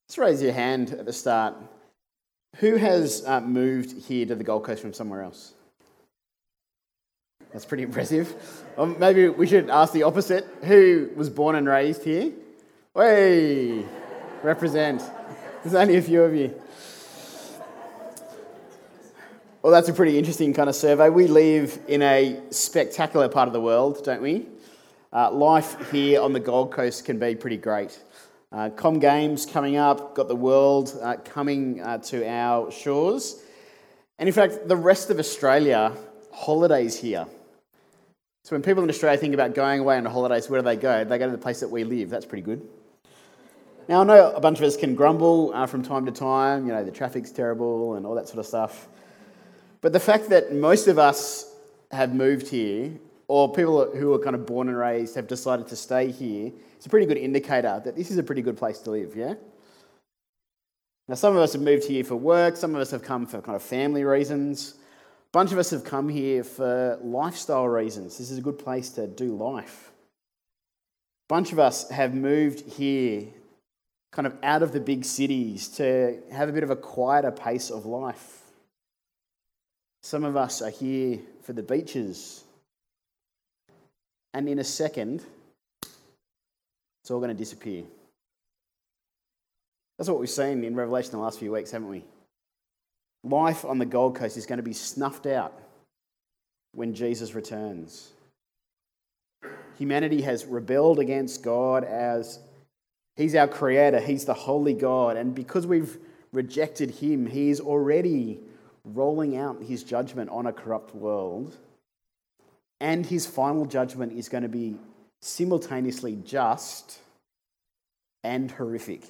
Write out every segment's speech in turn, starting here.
Just raise your hand at the start. Who has moved here to the Gold Coast from somewhere else? That's pretty impressive. Maybe we should ask the opposite. Who was born and raised here? Hey, represent. There's only a few of you. Well, that's a pretty interesting kind of survey. We live in a spectacular part of the world, don't we? Life here on the Gold Coast can be pretty great. Com Games coming up, got the world coming to our shores. And in fact, the rest of Australia holidays here. So when people in Australia think about going away on holidays, where do they go? They go to the place that we live. That's pretty good. Now, I know a bunch of us can grumble from time to time, you know, the traffic's terrible and all that sort of stuff. But the fact that most of us have moved here, or people who are kind of born and raised have decided to stay here, it's a pretty good indicator that this is a pretty good place to live, yeah? Now, some of us have moved here for work, some of us have come for kind of family reasons. A bunch of us have come here for lifestyle reasons. This is a good place to do life. A bunch of us have moved here kind of out of the big cities to have a bit of a quieter pace of life. Some of us are here for the beaches. And in a second, it's all going to disappear. That's what we've seen in Revelation the last few weeks, haven't we? Life on the Gold Coast is going to be snuffed out when Jesus returns. Humanity has rebelled against God as He's our creator, He's the holy God, and because we've rejected Him, He is already rolling out His judgment on a corrupt world, and His final judgment is going to be simultaneously just and horrific.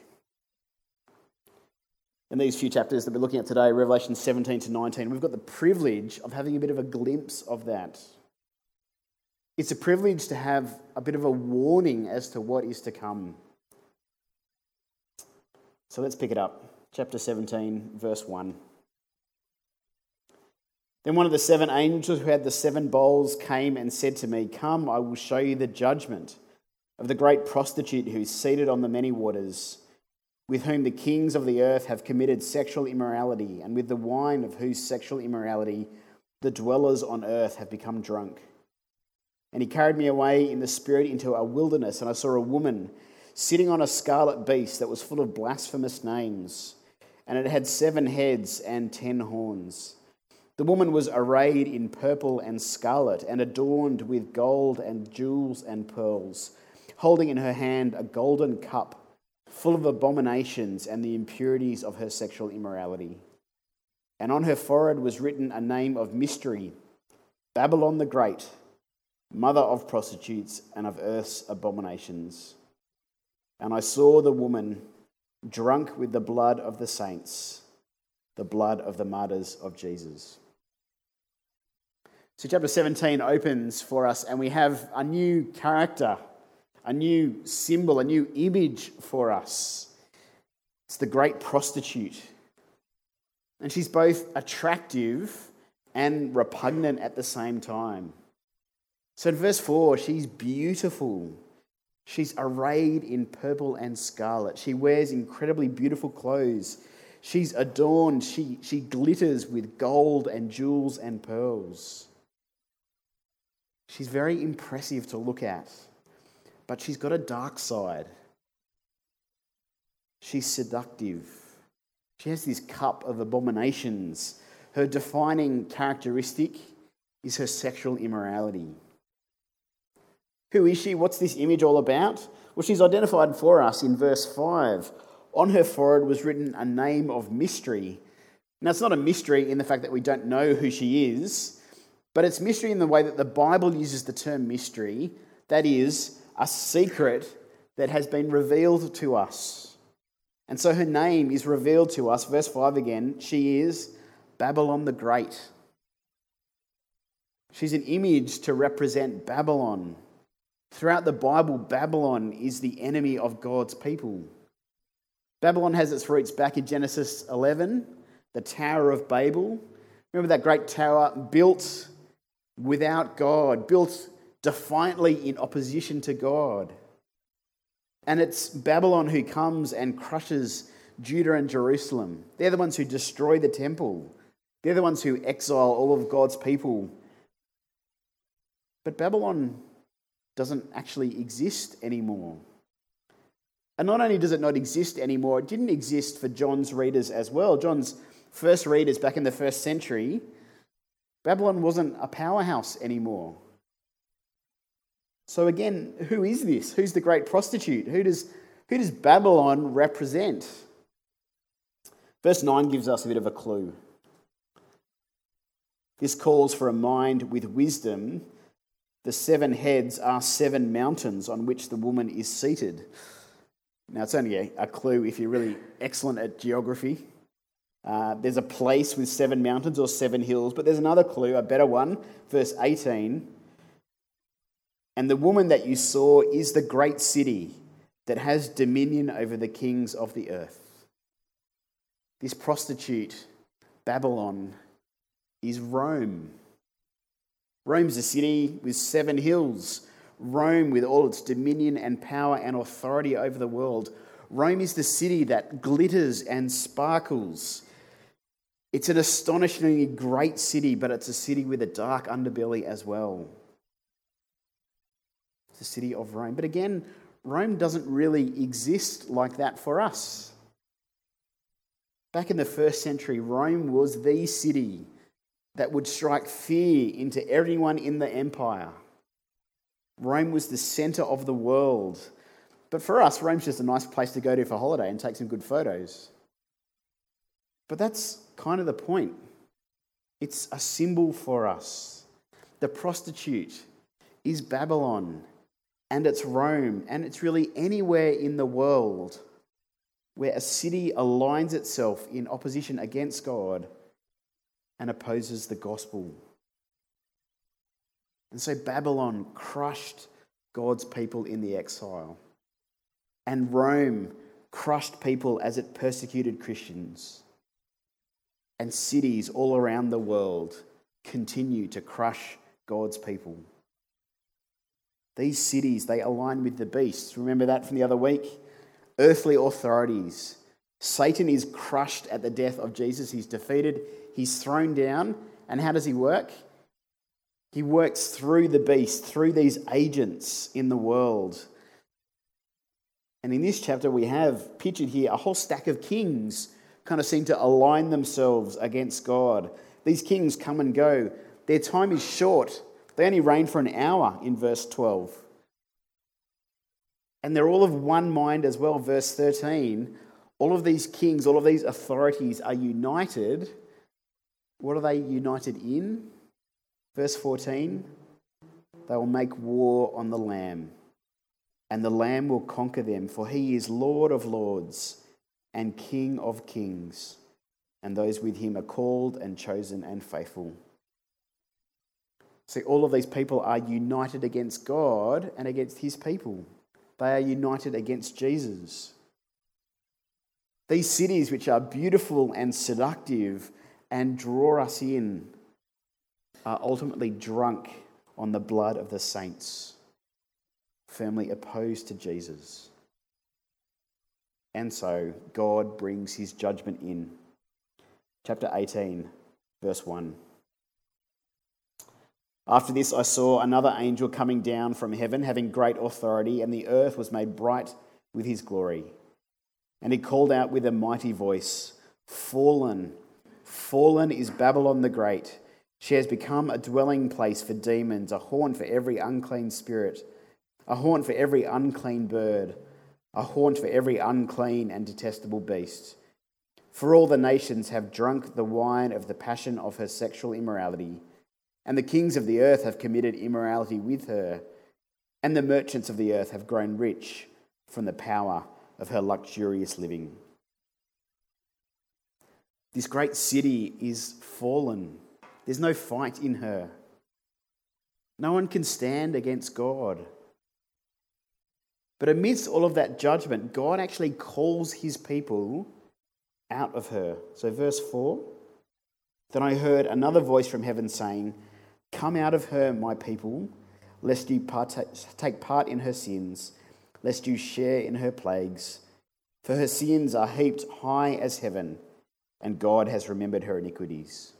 In these few chapters that we're looking at today, Revelation 17 to 19, we've got the privilege of having a bit of a glimpse of that. It's a privilege to have a bit of a warning as to what is to come. So let's pick it up. Chapter 17, verse 1. Then one of the seven angels who had the seven bowls came and said to me, "Come, I will show you the judgment of the great prostitute who is seated on the many waters, with whom the kings of the earth have committed sexual immorality, and with the wine of whose sexual immorality the dwellers on earth have become drunk." And he carried me away in the spirit into a wilderness, and I saw a woman sitting on a scarlet beast that was full of blasphemous names, and it had 7 heads and 10 horns. The woman was arrayed in purple and scarlet, and adorned with gold and jewels and pearls, holding in her hand a golden cup full of abominations and the impurities of her sexual immorality. And on her forehead was written a name of mystery, Babylon the Great, mother of prostitutes and of earth's abominations. And I saw the woman drunk with the blood of the saints, the blood of the martyrs of Jesus. So chapter 17 opens for us, and we have a new character, a new symbol, a new image for us. It's the great prostitute. And she's both attractive and repugnant at the same time. So in verse 4, she's beautiful. She's arrayed in purple and scarlet. She wears incredibly beautiful clothes. She's adorned. She glitters with gold and jewels and pearls. She's very impressive to look at, but she's got a dark side. She's seductive. She has this cup of abominations. Her defining characteristic is her sexual immorality. Who is she? What's this image all about? Well, she's identified for us in verse 5. On her forehead was written a name of mystery. Now, it's not a mystery in the fact that we don't know who she is, but it's mystery in the way that the Bible uses the term mystery, that is, a secret that has been revealed to us. And so her name is revealed to us. Verse 5 again, she is Babylon the Great. She's an image to represent Babylon. Throughout the Bible, Babylon is the enemy of God's people. Babylon has its roots back in Genesis 11, the Tower of Babel. Remember that great tower built without God, built defiantly in opposition to God. And it's Babylon who comes and crushes Judah and Jerusalem. They're the ones who destroy the temple. They're the ones who exile all of God's people. But Babylon doesn't actually exist anymore. And not only does it not exist anymore, it didn't exist for John's readers as well. John's first readers back in the first century, Babylon wasn't a powerhouse anymore. So again, who is this? Who's the great prostitute? Who does Babylon represent? Verse 9 gives us a bit of a clue. This calls for a mind with wisdom. The 7 heads are 7 mountains on which the woman is seated. Now, it's only a clue if you're really excellent at geography. There's a place with 7 mountains or 7 hills, but there's another clue, a better one, verse 18. And the woman that you saw is the great city that has dominion over the kings of the earth. This prostitute, Babylon, is Rome. Rome's a city with 7 hills. Rome with all its dominion and power and authority over the world. Rome is the city that glitters and sparkles. It's an astonishingly great city, but it's a city with a dark underbelly as well. It's the city of Rome. But again, Rome doesn't really exist like that for us. Back in the first century, Rome was the city that would strike fear into everyone in the empire. Rome was the centre of the world. But for us, Rome's just a nice place to go to for holiday and take some good photos. But that's kind of the point. It's a symbol for us. The prostitute is Babylon, and it's Rome, and it's really anywhere in the world where a city aligns itself in opposition against God and opposes the gospel. And so Babylon crushed God's people in the exile. And Rome crushed people as it persecuted Christians. And cities all around the world continue to crush God's people. These cities, they align with the beast. Remember that from the other week? Earthly authorities. Satan is crushed at the death of Jesus. He's defeated. He's thrown down. And how does he work? He works through the beast, through these agents in the world. And in this chapter, we have pictured here a whole stack of kings kind of seem to align themselves against God. These kings come and go. Their time is short. They only reign for an hour in verse 12. And they're all of one mind as well. Verse 13, all of these kings, all of these authorities are united. What are they united in? Verse 14, they will make war on the Lamb, and the Lamb will conquer them, for he is Lord of lords and King of kings, and those with him are called and chosen and faithful. See, all of these people are united against God and against his people. They are united against Jesus. These cities, which are beautiful and seductive and draw us in, are ultimately drunk on the blood of the saints, firmly opposed to Jesus. And so God brings his judgment in. Chapter 18, verse 1. After this I saw another angel coming down from heaven, having great authority, and the earth was made bright with his glory. And he called out with a mighty voice, "Fallen, fallen is Babylon the Great. She has become a dwelling place for demons, a haunt for every unclean spirit, a haunt for every unclean bird, a haunt for every unclean and detestable beast. For all the nations have drunk the wine of the passion of her sexual immorality, and the kings of the earth have committed immorality with her, and the merchants of the earth have grown rich from the power of her luxurious living." This great city is fallen. There's no fight in her. No one can stand against God. But amidst all of that judgment, God actually calls his people out of her. So verse 4, "Then I heard another voice from heaven saying, 'Come out of her, my people, lest you take part in her sins, lest you share in her plagues. For her sins are heaped high as heaven, and God has remembered her iniquities.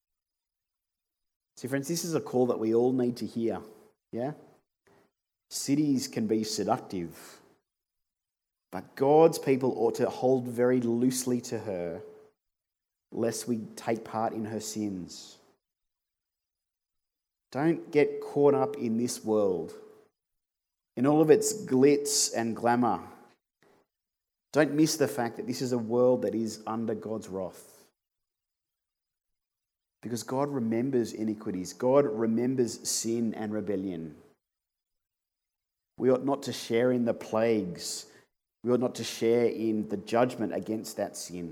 See, friends, this is a call that we all need to hear. Yeah? Cities can be seductive, but God's people ought to hold very loosely to her, lest we take part in her sins. Don't get caught up in this world, in all of its glitz and glamour. Don't miss the fact that this is a world that is under God's wrath. Because God remembers iniquities. God remembers sin and rebellion. We ought not to share in the plagues. We ought not to share in the judgment against that sin.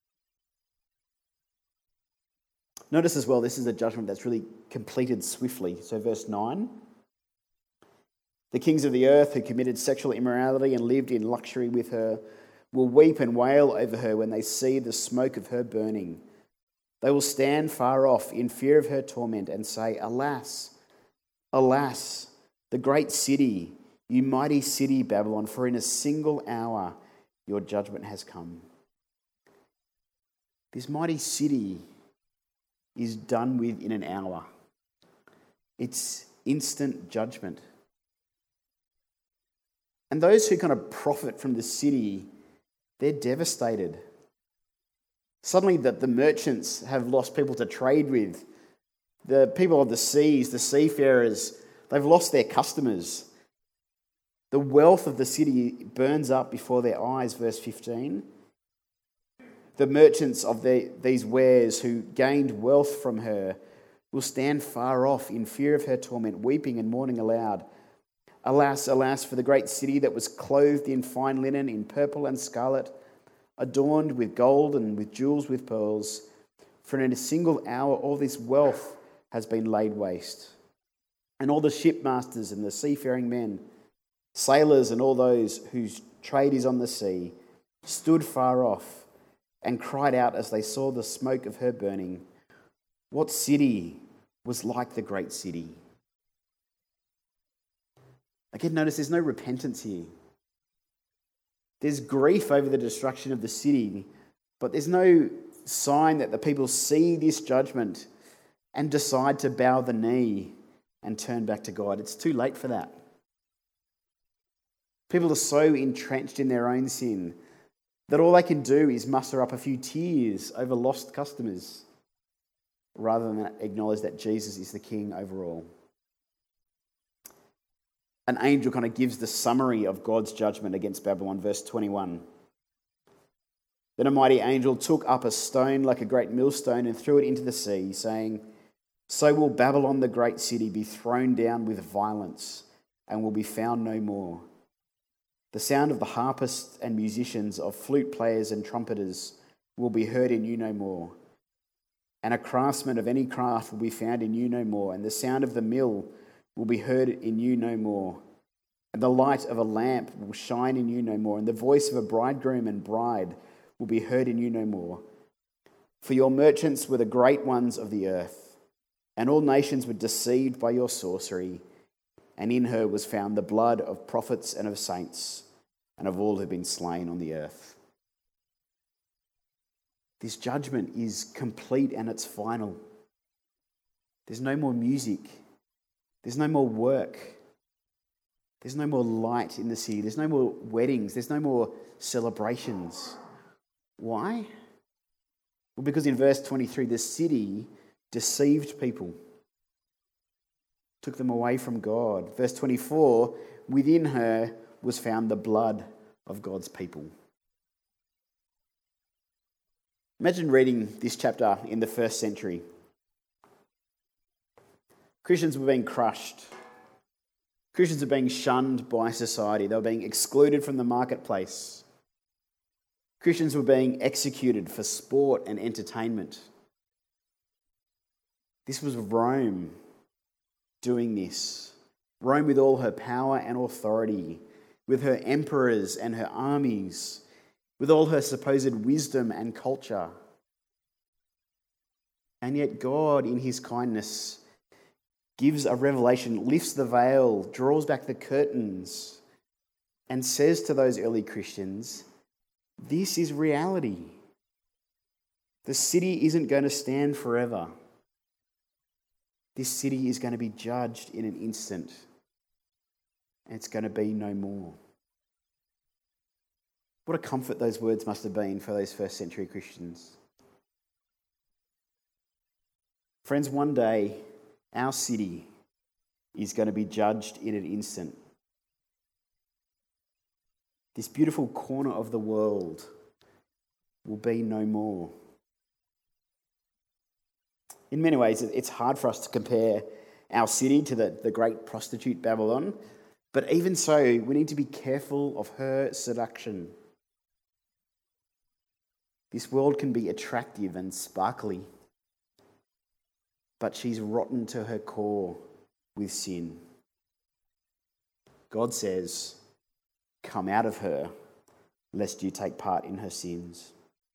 Notice as well, this is a judgment that's really completed swiftly. So verse 9. The kings of the earth who committed sexual immorality and lived in luxury with her will weep and wail over her when they see the smoke of her burning. They will stand far off in fear of her torment and say, Alas, alas, the great city, you mighty city Babylon, for in a single hour your judgment has come. This mighty city is done with in an hour. It's instant judgment. And those who kind of profit from the city, they're devastated. Suddenly the merchants have lost people to trade with. The people of the seas, the seafarers, they've lost their customers. The wealth of the city burns up before their eyes, verse 15. The merchants of these wares who gained wealth from her will stand far off in fear of her torment, weeping and mourning aloud. Alas, alas, for the great city that was clothed in fine linen, in purple and scarlet, adorned with gold and with jewels with pearls. For in a single hour all this wealth has been laid waste. And all the shipmasters and the seafaring men, sailors and all those whose trade is on the sea, stood far off and cried out as they saw the smoke of her burning, What city was like the great city? Again, notice there's no repentance here. There's grief over the destruction of the city, but there's no sign that the people see this judgment and decide to bow the knee and turn back to God. It's too late for that. People are so entrenched in their own sin that all they can do is muster up a few tears over lost customers rather than acknowledge that Jesus is the King over all. An angel kind of gives the summary of God's judgment against Babylon, verse 21. Then a mighty angel took up a stone like a great millstone and threw it into the sea, saying, So will Babylon the great city be thrown down with violence and will be found no more. The sound of the harpists and musicians, of flute players and trumpeters will be heard in you no more. And a craftsman of any craft will be found in you no more. And the sound of the mill will be heard in you no more. And the light of a lamp will shine in you no more. And the voice of a bridegroom and bride will be heard in you no more. For your merchants were the great ones of the earth, and all nations were deceived by your sorcery. And in her was found the blood of prophets and of saints, and of all who have been slain on the earth. This judgment is complete and it's final. There's no more music. There's no more work. There's no more light in the city. There's no more weddings. There's no more celebrations. Why? Well, because in verse 23, the city deceived people, took them away from God. Verse 24, within her was found the blood of God's people. Imagine reading this chapter in the first century. Christians were being crushed. Christians were being shunned by society. They were being excluded from the marketplace. Christians were being executed for sport and entertainment. This was Rome doing this. Rome with all her power and authority, with her emperors and her armies, with all her supposed wisdom and culture. And yet God, in his kindness, gives a revelation, lifts the veil, draws back the curtains, and says to those early Christians, This is reality. The city isn't going to stand forever. This city is going to be judged in an instant, and it's going to be no more. What a comfort those words must have been for those first century Christians. Friends, one day our city is going to be judged in an instant. This beautiful corner of the world will be no more. In many ways, it's hard for us to compare our city to the great prostitute Babylon, but even so, we need to be careful of her seduction. This world can be attractive and sparkly, but she's rotten to her core with sin. God says, "Come out of her, lest you take part in her sins."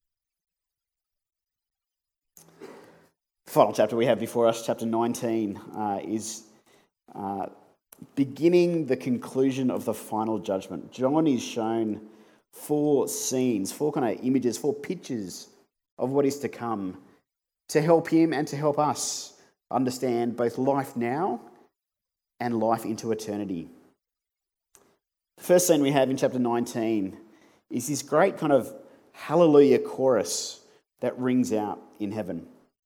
The final chapter we have before us, chapter 19, is beginning the conclusion of the final judgment. John is shown 4 scenes, 4 kind of images, 4 pictures of what is to come to help him and to help us understand both life now and life into eternity. The first scene we have in chapter 19 is this great kind of hallelujah chorus that rings out in heaven.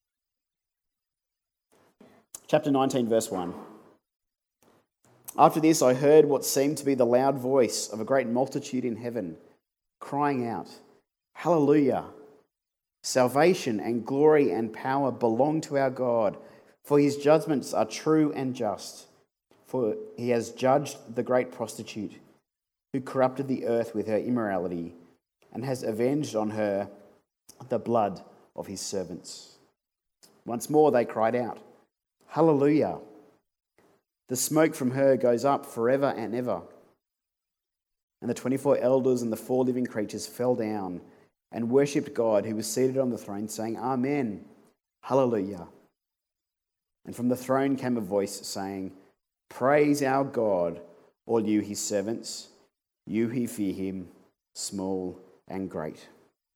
Chapter 19, verse 1. After this, I heard what seemed to be the loud voice of a great multitude in heaven, crying out, "Hallelujah! Salvation and glory and power belong to our God, for his judgments are true and just. For he has judged the great prostitute, who corrupted the earth with her immorality, and has avenged on her the blood of his servants." Once more they cried out, "Hallelujah! The smoke from her goes up forever and ever." And the 24 elders and the 4 living creatures fell down and worshipped God who was seated on the throne, saying, "Amen, Hallelujah." And from the throne came a voice saying, "Praise our God, all you his servants, you who fear him, small and great."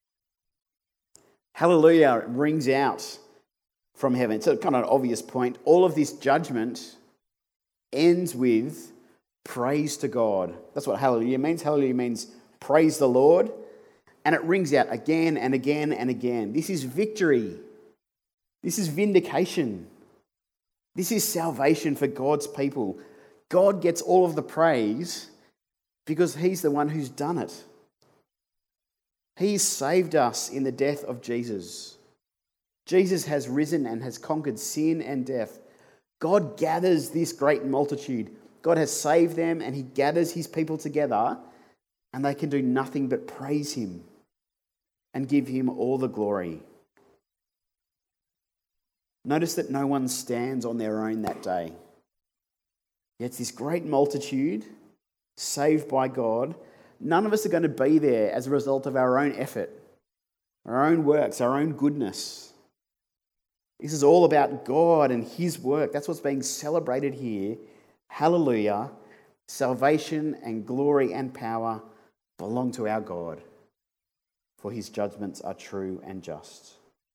Hallelujah rings out from heaven. It's a kind of an obvious point. All of this judgment ends with praise to God. That's what hallelujah means. Hallelujah means praise the Lord. And it rings out again and again and again. This is victory. This is vindication. This is salvation for God's people. God gets all of the praise because he's the one who's done it. He's saved us in the death of Jesus. Jesus has risen and has conquered sin and death. God gathers this great multitude. God has saved them and he gathers his people together, and they can do nothing but praise him and give him all the glory. Notice that no one stands on their own that day. It's this great multitude saved by God. None of us are going to be there as a result of our own effort, our own works, our own goodness. This is all about God and his work. That's what's being celebrated here. Hallelujah. Salvation and glory and power belong to our God, for his judgments are true and just.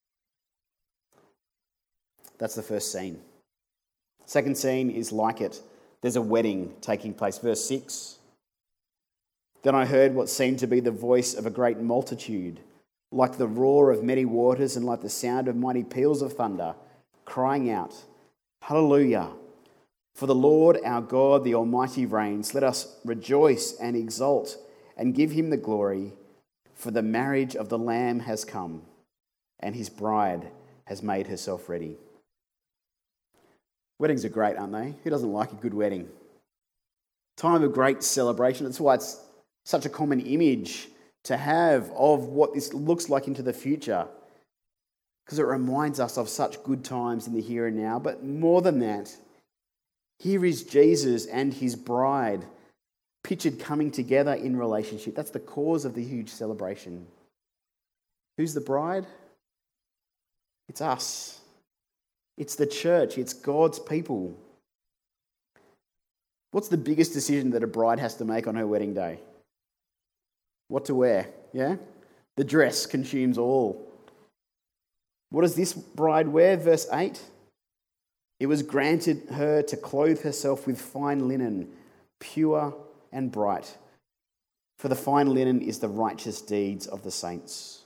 That's the first scene. Second scene is like it. There's a wedding taking place. Verse 6. Then I heard what seemed to be the voice of a great multitude, like the roar of many waters and like the sound of mighty peals of thunder, crying out, "Hallelujah! For the Lord our God, the Almighty, reigns. Let us rejoice and exult and give him the glory, for the marriage of the Lamb has come, and his bride has made herself ready." Weddings are great, aren't they? Who doesn't like a good wedding? Time of great celebration. That's why it's such a common image to have of what this looks like into the future, because it reminds us of such good times in the here and now. But more than that, here is Jesus and his bride pictured coming together in relationship. That's the cause of the huge celebration. Who's the bride? It's us. It's the church. It's God's people. What's the biggest decision that a bride has to make on her wedding day? What to wear, yeah? The dress consumes all. What does this bride wear? Verse 8. It was granted her to clothe herself with fine linen, pure and bright. For the fine linen is the righteous deeds of the saints.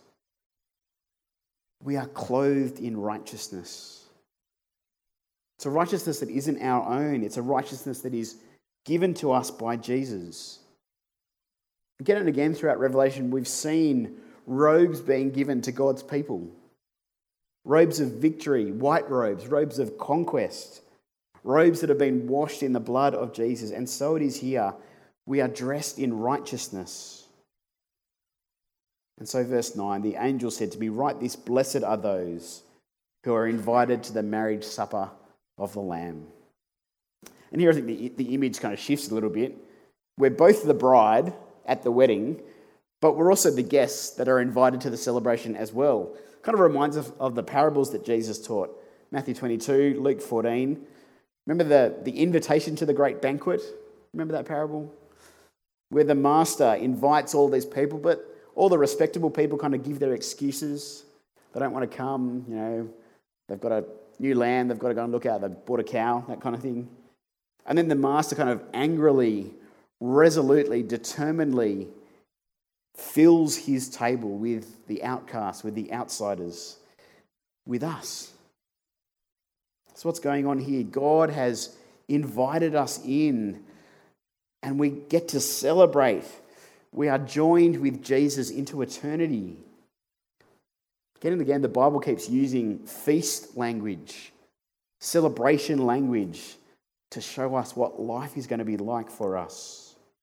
We are clothed in righteousness. It's a righteousness that isn't our own. It's a righteousness that is given to us by Jesus. Again and again throughout Revelation, we've seen robes being given to God's people. Robes of victory, white robes, robes of conquest, robes that have been washed in the blood of Jesus. And so it is here. We are dressed in righteousness. And so verse 9, the angel said to me, "Write this, blessed are those who are invited to the marriage supper of the Lamb." And here I think the image kind of shifts a little bit. We're both the bride at the wedding, but we're also the guests that are invited to the celebration as well. Kind of reminds us of the parables that Jesus taught. Matthew 22, Luke 14. Remember the invitation to the great banquet? Remember that parable? Where the master invites all these people, but all the respectable people kind of give their excuses. They don't want to come, they've got a new land, they've got to go and look out, they've bought a cow, that kind of thing. And then the master kind of angrily, resolutely, determinedly fills his table with the outcasts, with the outsiders, with us. That's what's going on here. God has invited us in, and we get to celebrate. We are joined with Jesus into eternity. Again and again, the Bible keeps using feast language, celebration language, to show us what life is going to be like for us.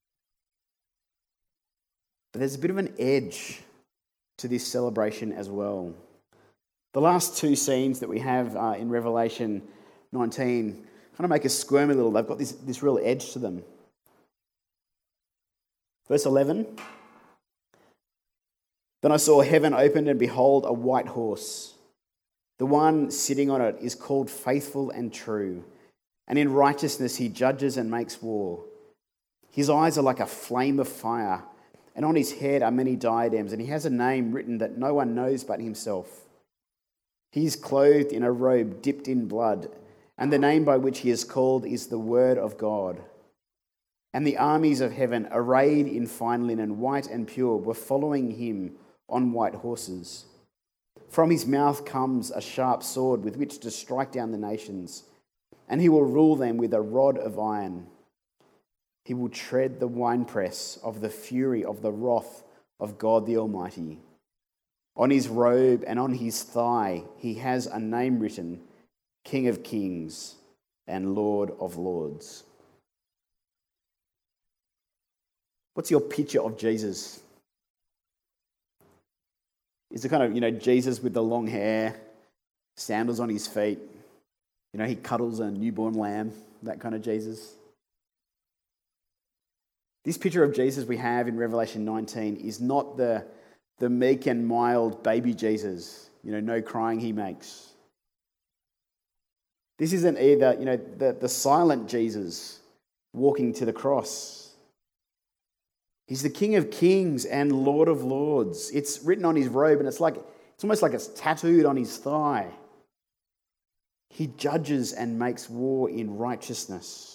But there's a bit of an edge to this celebration as well. The last two scenes that we have in Revelation 19 kind of make us squirm a little. They've got this real edge to them. Verse 11. Then I saw heaven opened, and behold, a white horse. The one sitting on it is called Faithful and True, and in righteousness he judges and makes war. His eyes are like a flame of fire, and on his head are many diadems, and he has a name written that no one knows but himself. He is clothed in a robe dipped in blood, and the name by which he is called is the Word of God. And the armies of heaven, arrayed in fine linen, white and pure, were following him on white horses. From his mouth comes a sharp sword with which to strike down the nations, and he will rule them with a rod of iron. He will tread the winepress of the fury of the wrath of God the Almighty. On his robe and on his thigh he has a name written, King of Kings and Lord of Lords. What's your picture of Jesus? Is it kind of, Jesus with the long hair, sandals on his feet? He cuddles a newborn lamb, that kind of Jesus? This picture of Jesus we have in Revelation 19 is not the meek and mild baby Jesus, no crying he makes. This isn't either, the silent Jesus walking to the cross. He's the King of Kings and Lord of Lords. It's written on his robe, and it's almost like it's tattooed on his thigh. He judges and makes war in righteousness.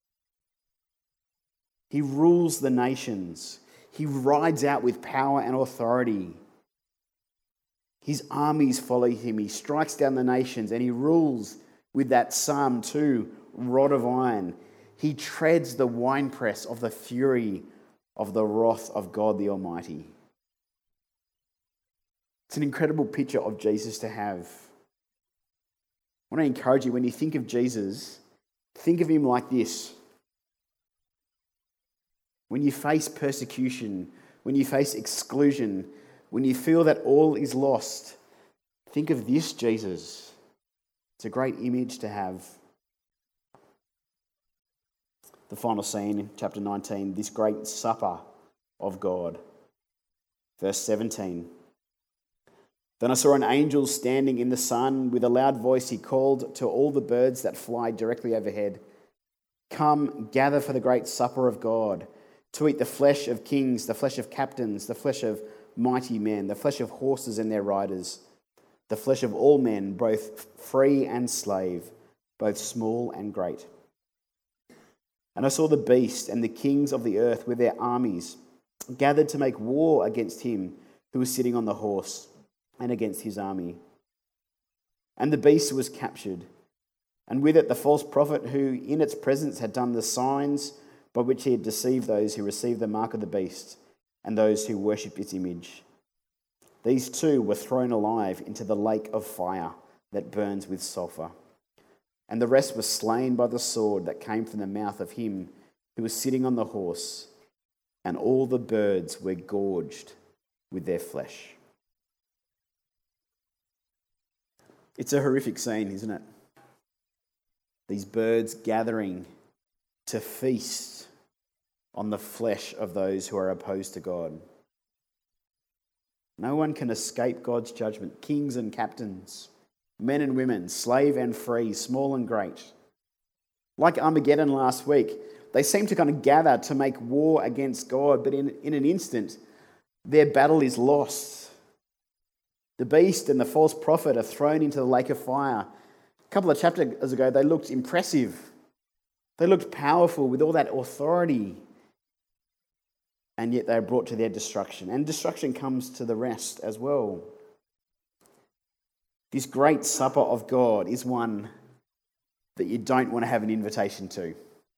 He rules the nations. He rides out with power and authority. His armies follow him. He strikes down the nations, and he rules with that Psalm 2 rod of iron. He treads the winepress of the fury of the wrath of God the Almighty. It's an incredible picture of Jesus to have. I want to encourage you, when you think of Jesus, think of him like this. When you face persecution, when you face exclusion, when you feel that all is lost, think of this Jesus. It's a great image to have. The final scene in chapter 19, this great supper of God. Verse 17. Then I saw an angel standing in the sun. With a loud voice he called to all the birds that fly directly overhead, "Come, gather for the great supper of God, to eat the flesh of kings, the flesh of captains, the flesh of mighty men, the flesh of horses and their riders, the flesh of all men, both free and slave, both small and great. And I saw the beast and the kings of the earth with their armies gathered to make war against him who was sitting on the horse and against his army. And the beast was captured, and with it the false prophet who in its presence had done the signs by which he had deceived those who received the mark of the beast and those who worshipped its image. These two were thrown alive into the lake of fire that burns with sulfur. And the rest were slain by the sword that came from the mouth of him who was sitting on the horse, and all the birds were gorged with their flesh. It's a horrific scene, isn't it? These birds gathering to feast on the flesh of those who are opposed to God. No one can escape God's judgment. Kings and captains, men and women, slave and free, small and great. Like Armageddon last week, they seem to kind of gather to make war against God, but in an instant, their battle is lost. The beast and the false prophet are thrown into the lake of fire. A couple of chapters ago, they looked impressive. They looked powerful with all that authority. And yet they are brought to their destruction. And destruction comes to the rest as well. This great supper of God is one that you don't want to have an invitation to.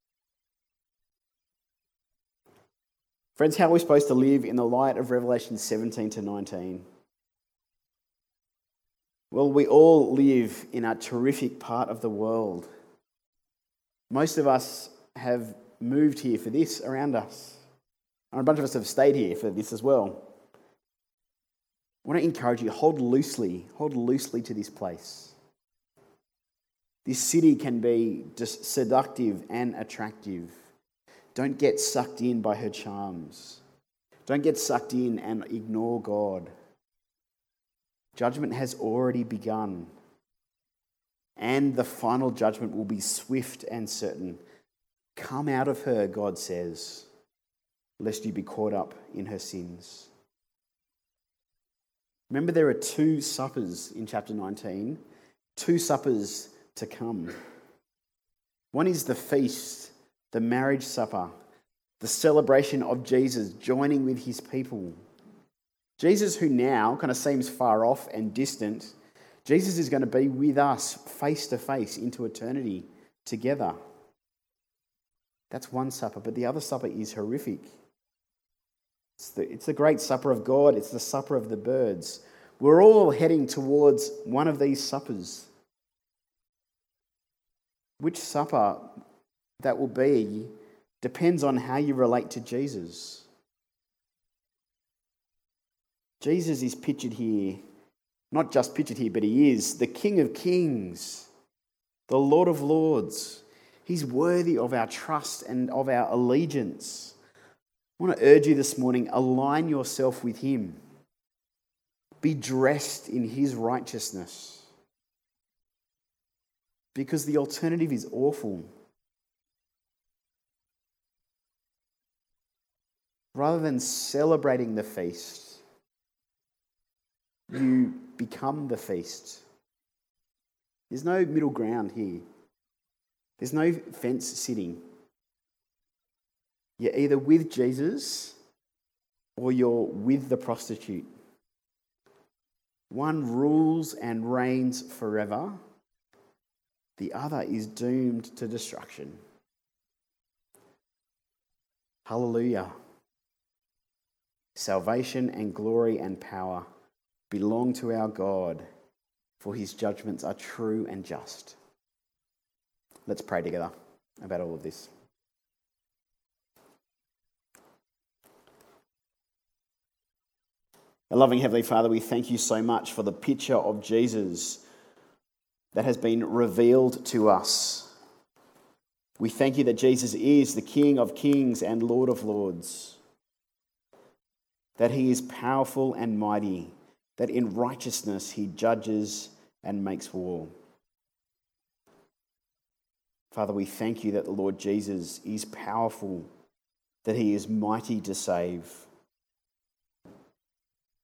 Friends, how are we supposed to live in the light of Revelation 17 to 19? Well, we all live in a terrific part of the world. Most of us have moved here for this around us. And a bunch of us have stayed here for this as well. I want to encourage you, hold loosely to this place. This city can be just seductive and attractive. Don't get sucked in by her charms. Don't get sucked in and ignore God. Judgment has already begun. And the final judgment will be swift and certain. Come out of her, God says, lest you be caught up in her sins. Remember, there are two suppers in chapter 19, two suppers to come. One is the feast, the marriage supper, the celebration of Jesus joining with his people. Jesus, who now kind of seems far off and distant, Jesus is going to be with us face to face into eternity together. That's one supper, but the other supper is horrific. It's the great supper of God. It's the supper of the birds. We're all heading towards one of these suppers. Which supper that will be depends on how you relate to Jesus. Jesus is pictured here, not just pictured here, but he is the King of Kings, the Lord of Lords. He's worthy of our trust and of our allegiance. I want to urge you this morning, align yourself with him. Be dressed in his righteousness. Because the alternative is awful. Rather than celebrating the feast, you become the feast. There's no middle ground here. There's no fence sitting. You're either with Jesus or you're with the prostitute. One rules and reigns forever. The other is doomed to destruction. Hallelujah. Salvation and glory and power belong to our God, for his judgments are true and just. Let's pray together about all of this. Our loving Heavenly Father, we thank you so much for the picture of Jesus that has been revealed to us. We thank you that Jesus is the King of Kings and Lord of Lords, that he is powerful and mighty, that in righteousness he judges and makes war. Father, we thank you that the Lord Jesus is powerful, that he is mighty to save.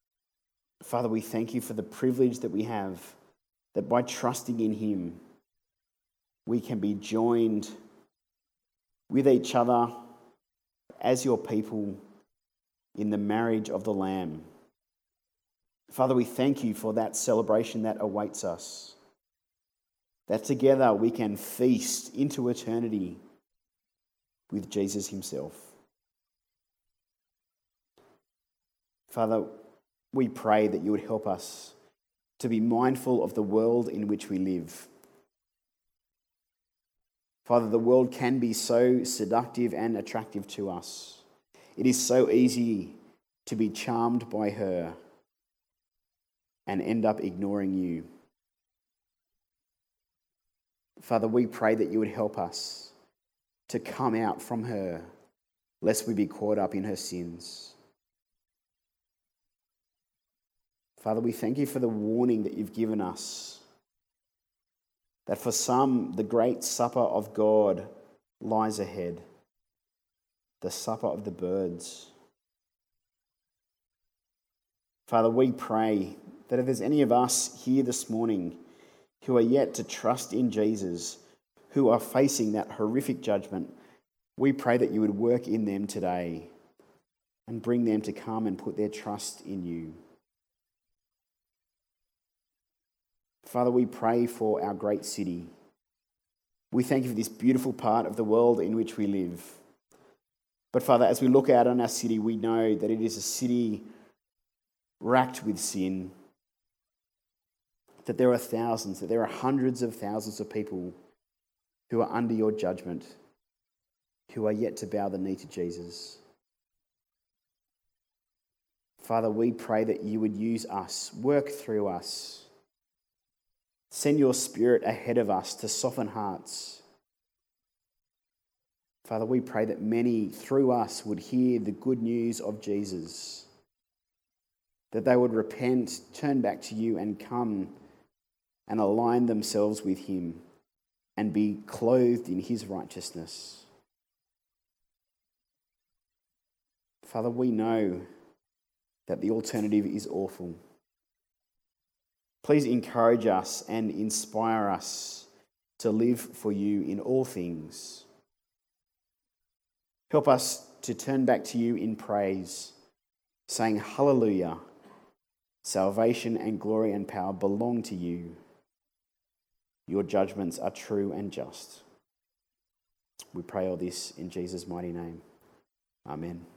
Father, we thank you for the privilege that we have, that by trusting in him, we can be joined with each other as your people in the marriage of the Lamb. Father, we thank you for that celebration that awaits us, that together we can feast into eternity with Jesus himself. Father, we pray that you would help us to be mindful of the world in which we live. Father, the world can be so seductive and attractive to us. It is so easy to be charmed by her and end up ignoring you. Father, we pray that you would help us to come out from her, lest we be caught up in her sins. Father, we thank you for the warning that you've given us, that for some, the great supper of God lies ahead, the supper of the birds. Father, we pray that if there's any of us here this morning who are yet to trust in Jesus, who are facing that horrific judgment, we pray that you would work in them today and bring them to come and put their trust in you. Father, we pray for our great city. We thank you for this beautiful part of the world in which we live. But Father, as we look out on our city, we know that it is a city racked with sin, that there are thousands, that there are hundreds of thousands of people who are under your judgment, who are yet to bow the knee to Jesus. Father, we pray that you would use us, work through us. Send your Spirit ahead of us to soften hearts. Father, we pray that many through us would hear the good news of Jesus, that they would repent, turn back to you and come and align themselves with him and be clothed in his righteousness. Father, we know that the alternative is awful. Please encourage us and inspire us to live for you in all things. Help us to turn back to you in praise, saying, Hallelujah, salvation and glory and power belong to you. Your judgments are true and just. We pray all this in Jesus' mighty name. Amen.